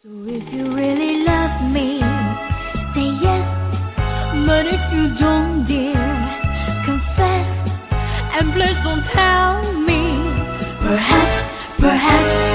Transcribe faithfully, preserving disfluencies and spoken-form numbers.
So if you really love me, say yes. But if you don't, dear, confess. And please don't tell me. Perhaps, perhaps